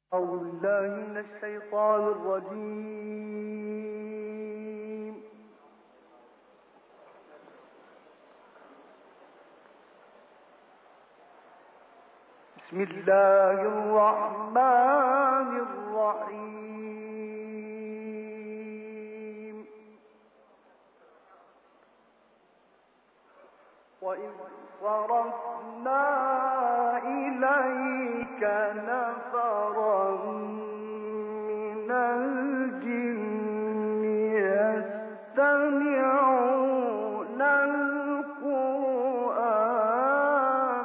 أعوذ بالله من الشيطان الرجيم. بسم الله الرحمن الرحيم. وإذ صرفنا إليك نفرا من الجن يستمعون القرآن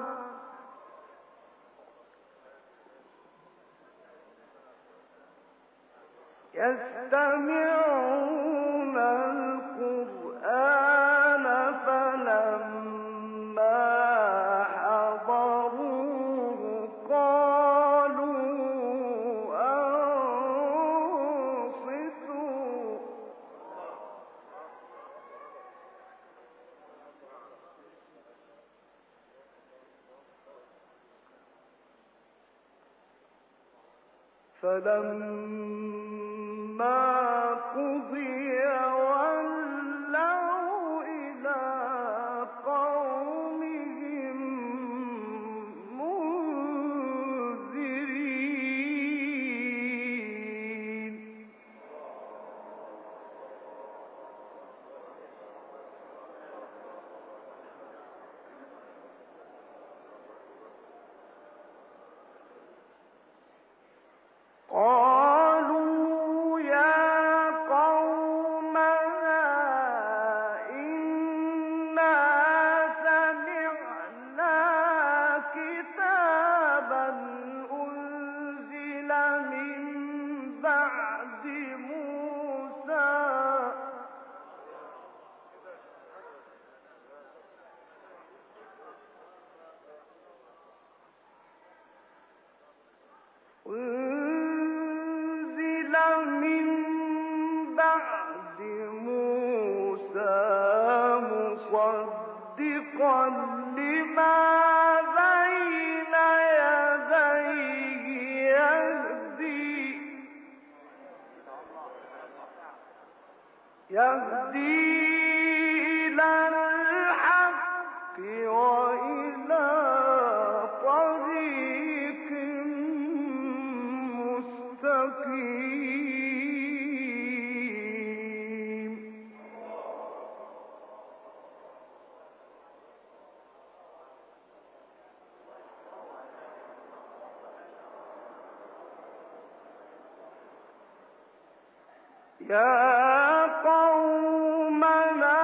فلما حضروه قالوا أنصتوا فلما قضي ولوا إلى قومهم منذرين. قالوا يا قومنا إنا سمعنا كتابا أنزل من بعد موسى مصدقا لما بين يديه يهدي إلى الحق وإلى طريق مستقيم. يا قومنا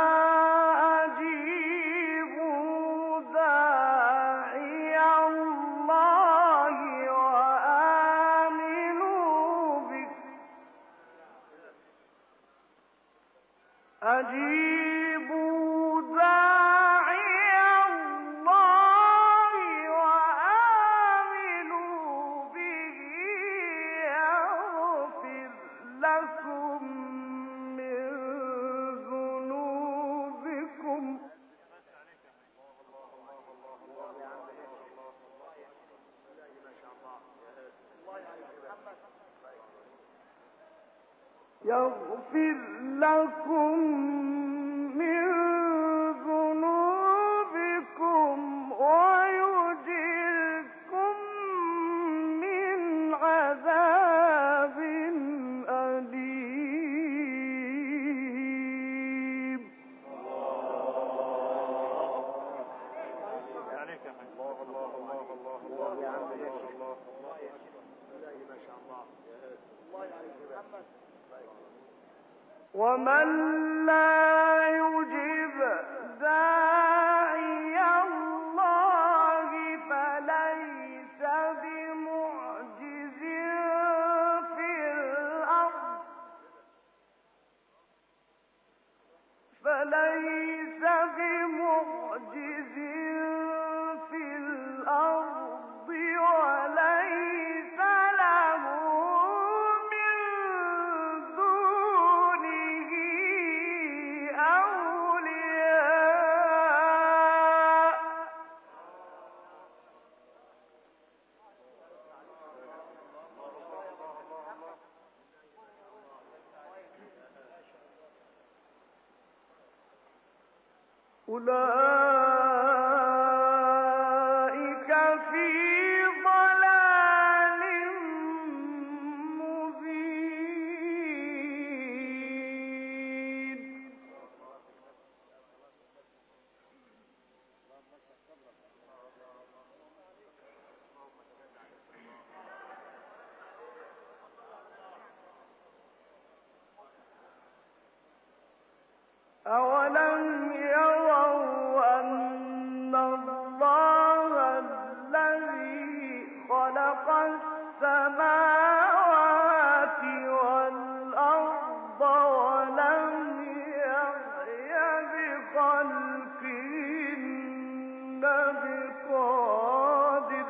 أجيبوا داعي الله وآمنوا به أجيبوا داعي الله وآمنوا به يغفر لكم من ذنوبكم ويجركم من عذاب أليم. ومن لا يجب داعي الله فليس بمعجز في الأرض وليس له من دونه أولياء أولئك في ضلال مبين. أولم يروا أن الله الذي خلق السماوات والأرض ولم يعي بخلقهن بقادر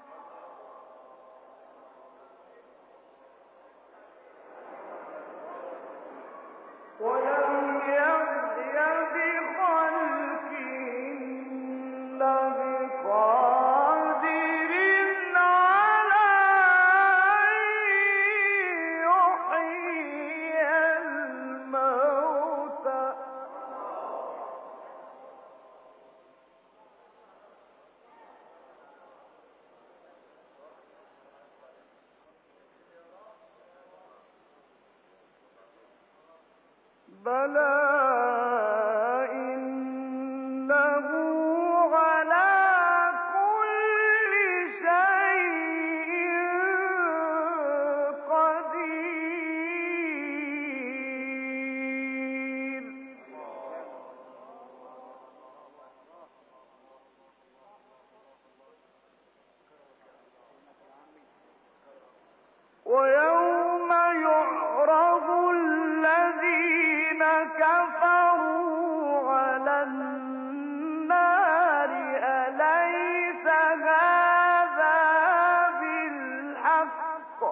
على أن يحيي الموتى بلى إنه على كل شيء قدير. ويوم يعرض الذين كفروا على النار أليس هذا بالحق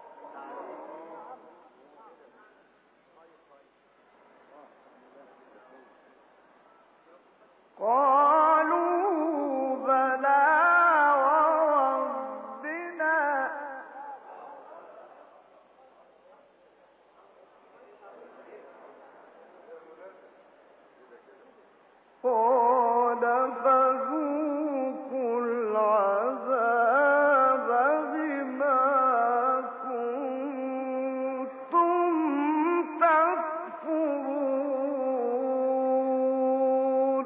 قالوا بلى وربنا قال فذوقوا العذاب بما كنتم تكفرون.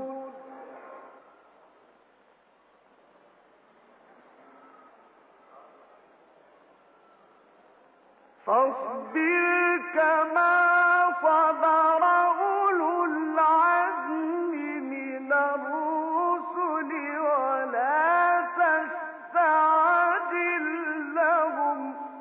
فاصبر كما صبر أولو العزم من الرسل ولا تستعجل لهم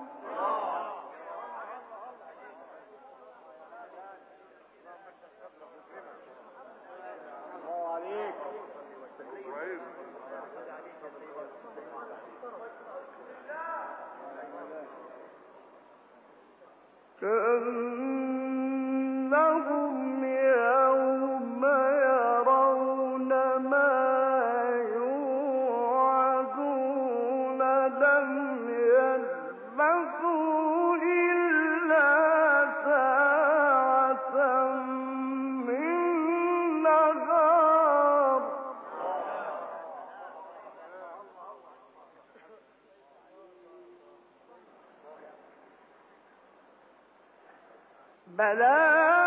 كأنهم يوم يرون ما يوعدون لم يلبثوا إلا ساعة من نهار بلاغ